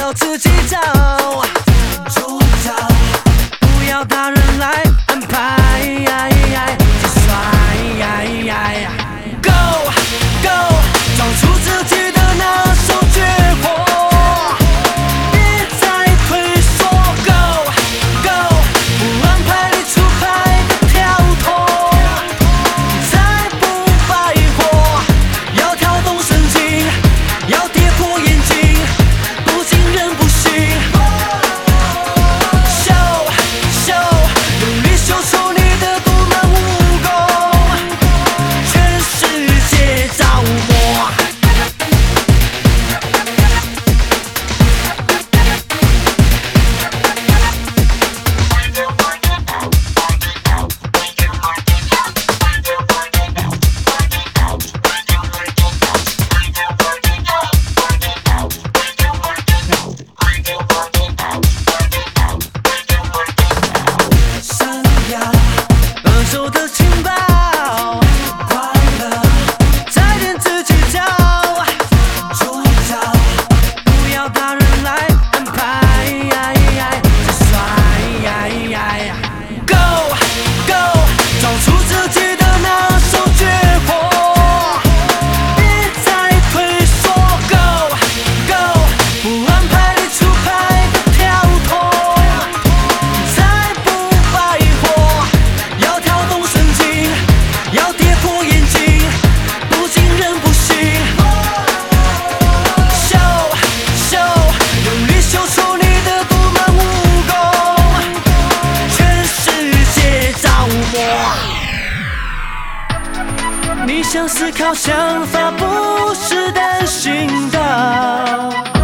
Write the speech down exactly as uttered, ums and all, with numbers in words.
要自己找主找，不要大人来安排。就帅 ，Go Go， 找出自己的那首绝活，别再退缩。Go Go， 不安排你出牌的跳脱，再不摆活，要跳动神经，要跌破眼镜，不惊人不行。秀秀，用力秀出你的独门武功，全世界着魔。闪耀二手的情报，快乐再点自己找主找，不要大人来安排。就帅 ，Go Go， 找出自己的那首绝活，别再退缩。Go Go， 不安排你出牌的跳脱，再不摆活，要跳动神经，要跌破眼镜，不惊人不行。秀秀，用力秀出你的独门武功，全世界着魔。你想思考想法，不是单行道。